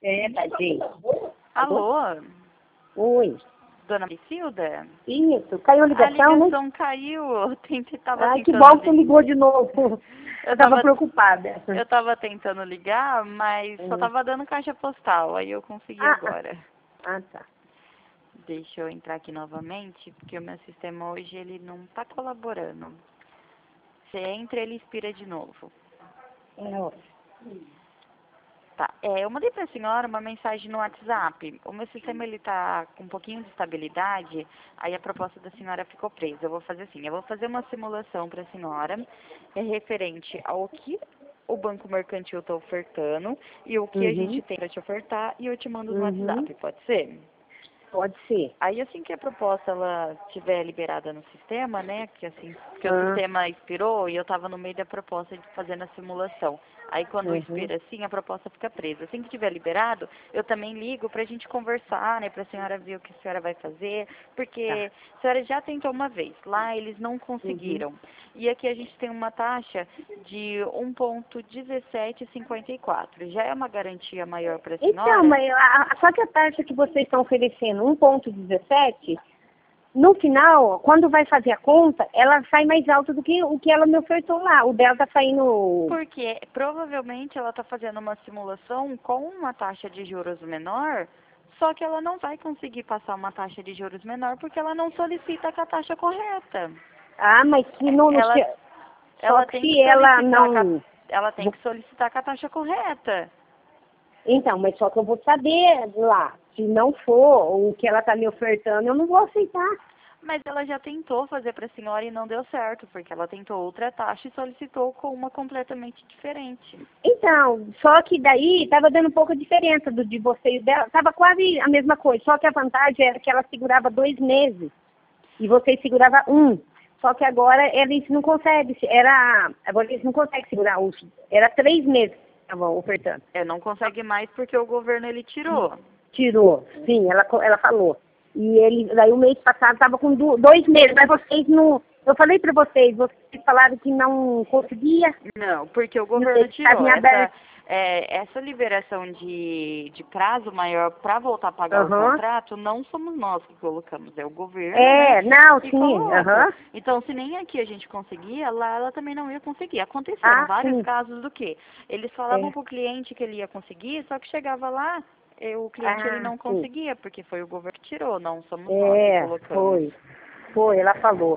É, tadinho. Alô? Oi. Dona Priscilda? Isso, caiu a A ligação, né? ligação caiu. Eu tava Ai, que tentando bom que você ligou de novo. Eu tava preocupada. Eu tava tentando ligar, mas só tava dando caixa postal. Aí eu consegui agora. Tá. Deixa eu entrar aqui novamente, porque o meu sistema hoje ele não tá colaborando. Você entra, ele expira de novo. Ó. Tá. Eu mandei pra senhora uma mensagem no WhatsApp. O meu sistema ele tá com um pouquinho de estabilidade, aí a proposta da senhora ficou presa. Eu vou fazer assim, eu vou fazer uma simulação pra senhora, referente ao que o Banco Mercantil tá ofertando e o que a gente tem pra te ofertar, e eu te mando no WhatsApp, pode ser? Pode ser. Aí assim que a proposta ela estiver liberada no sistema, né, que assim, que o sistema expirou e eu estava no meio da proposta de fazendo a simulação. Aí quando expira assim, a proposta fica presa. Assim que estiver liberado, eu também ligo pra gente conversar, né, pra senhora ver o que a senhora vai fazer, porque a senhora já tentou uma vez, lá eles não conseguiram. E aqui a gente tem uma taxa de 1,1754. Já é uma garantia maior para a senhora? Então, mas só que a taxa que vocês estão oferecendo, 1,17, no final, quando vai fazer a conta, ela sai mais alta do que o que ela me ofertou lá. O dela tá saindo... Porque provavelmente ela está fazendo uma simulação com uma taxa de juros menor, só que ela não vai conseguir passar uma taxa de juros menor porque ela não solicita com a taxa correta. Ah, mas se não... Ela, Só ela que tem se que ela solicitar não... ela tem que solicitar com a taxa correta. Então, mas só que eu vou saber lá. Se não for o que ela tá me ofertando, eu não vou aceitar. Mas ela já tentou fazer para a senhora e não deu certo, porque ela tentou outra taxa e solicitou com uma completamente diferente. Então, só que daí estava dando um pouco de diferença do de vocês e dela. Estava quase a mesma coisa, só que a vantagem era que ela segurava 2 meses e vocês seguravam 1. Só que agora eles não conseguem, agora eles não conseguem segurar os, era 3 meses que estavam ofertando. Não consegue mais porque o governo ele tirou. Tirou, sim, ela falou. E ele, daí o mês passado estava com 2 meses, mas vocês não, eu falei para vocês falaram que não conseguia. Não, porque o governo tirou essa liberação de prazo maior para voltar a pagar o contrato, não somos nós que colocamos, é o governo, não, que sim, coloca. Então, se nem aqui a gente conseguia, lá ela também não ia conseguir. Aconteceram vários casos do que eles falavam pro cliente que ele ia conseguir, só que chegava lá, o cliente ele não conseguia, porque foi o governo que tirou, não somos nós que colocamos. Foi, ela falou.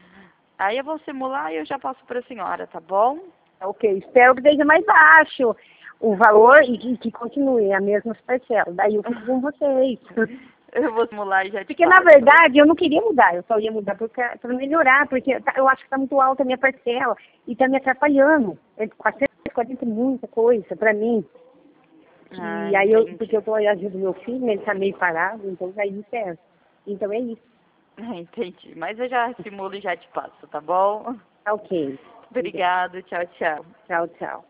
Aí eu vou simular e eu já passo para a senhora, tá bom? Ok, espero que seja mais baixo o valor e que continue a mesma parcela. Daí eu fico com vocês. Eu vou simular e já te Porque, na verdade, eu não queria mudar. Eu só ia mudar para melhorar, porque eu acho que está muito alta a minha parcela e está me atrapalhando. 440 é muita coisa para mim. E aí, porque eu estou ajudando meu filho, ele está meio parado, então vai de certo. Então é isso. Entendi. Mas eu já simulo e já te passo, tá bom? Ok. Obrigado. Tchau, tchau. Tchau, tchau.